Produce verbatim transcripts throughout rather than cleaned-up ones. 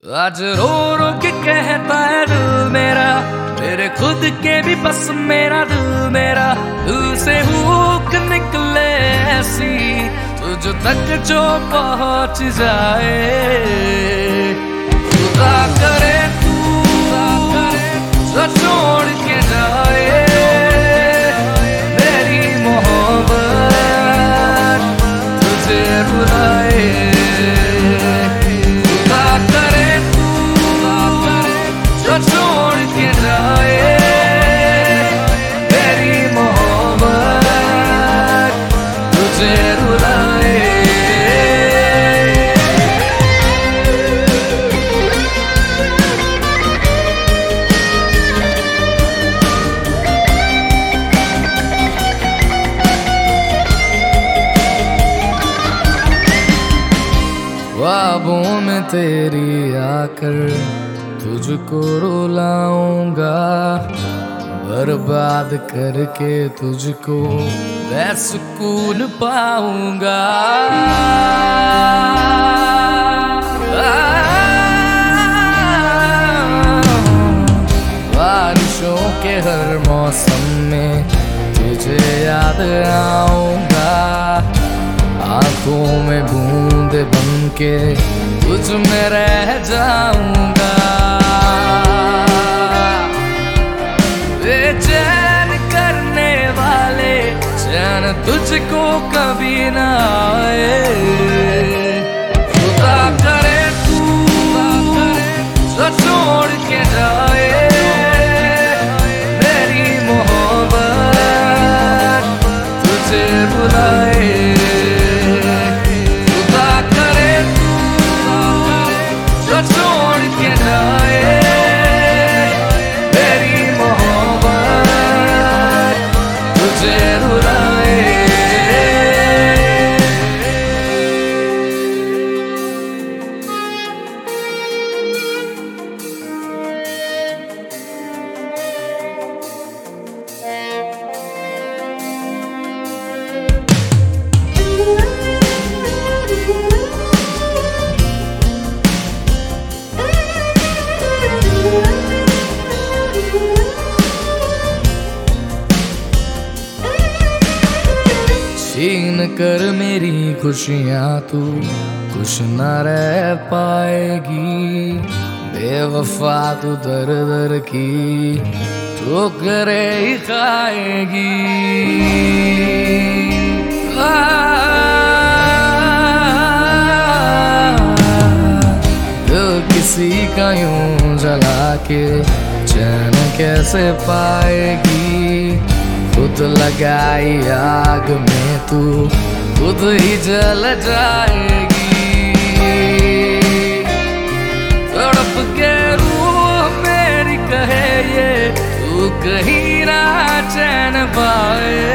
आज रो रो के कहता है दिल मेरा, मेरे खुद के भी बस मेरा दिल मेरा। दिल से हुक निकले ऐसी तुझ तक जो पहुंच जाए। खुदा करे तू जो छोड़ के जाए मेरी मोहब्बत तुझे बुलाए। छोड़ के जाए मेरी मोहब्बत तुझे रुलाए। ख्वाबों में तेरी आकर तुझको रुलाऊंगा, बर्बाद करके तुझको मैं सुकून पाऊंगा। बारिशों के हर मौसम में तुझे याद आऊंगा, आंखों में बूंद बन के तुझ में रह जाऊंगा। बेचैन करने वाले चैन तुझको कभी ना आए। खुदा करे तू जो छोड़ के जाए मेरी मोहब्बत तुझे बुलाए। छोड़ के जाए मेरी मोहब्बत तुझे रुलाए। छीन कर मेरी खुशियाँ तू खुश न रह पाएगी, बेवफा तू दर दर की ठोकरे ही खाएगी। दिल किसी का यूं जला के चैन कैसे पाएगी, खुद लगाई आग में तू खुद ही जल जाएगी। तड़प के रूह मेरी कहे ये तू कहीं ना चैन पाए।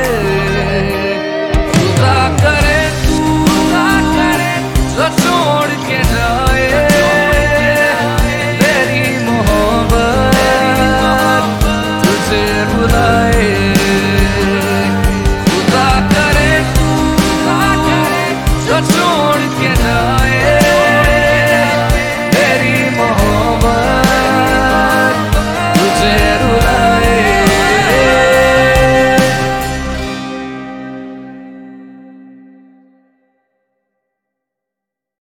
खुदा करे तू ना करे जो छोड़ के जाए